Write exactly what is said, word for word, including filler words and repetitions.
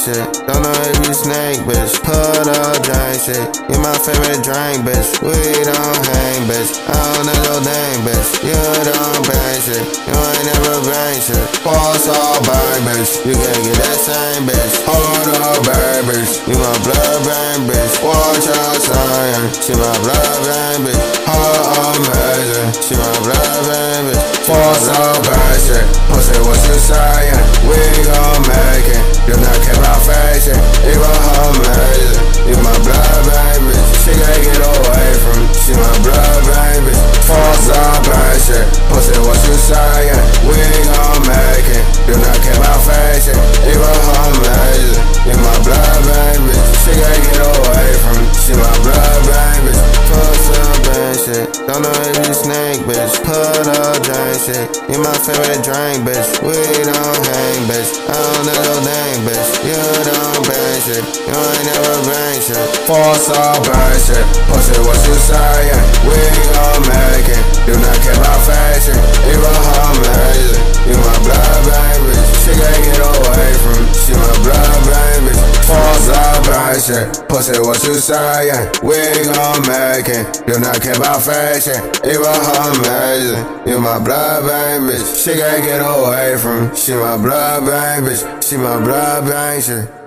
shit. Don't know if you snake, bitch. Put up drink shit. You my favorite drink, bitch. We don't hang, bitch. I don't know your name, bitch. You don't bang shit. You ain't never bang shit. False all burn, bitch. You can't get that same, bitch. Hold up, burn, bitch. You my blood burn, bitch. Watch out, son. She my blood burn, bitch. Her amazing. She my blood burn, bitch. False all burn shit. Pussy, what you saying? We gon' make it. You not care about fashion. You amazing. You my blood burn, bitch. She can't get away from me. She my blood burn, bitch. False all burn shit. Pussy, what you saying? We gon' make it. You not care about fashion. You amazing. You my blood burn, bitch. She can't get away from me. She my blood burn, bitch. False all burn shit. Don't know if you snake, bitch. Put up drink shit. You my favorite drink, bitch. We don't hang, bitch. I don't know your name, bitch. You don't bang shit. You ain't never bang shit. False all burn shit. Pussy, what you saying? We gon' make it. You not care about fashion. You amazing. You my blood burn, bitch. She can't get away from me. She my blood burn, bitch. False all burn shit. Pussy, what you saying? We gon' make it. You not care about fashion. You amazing. You my blood burn, bitch. She can't get away from me. She my blood burn, bitch. She my blood burn shit.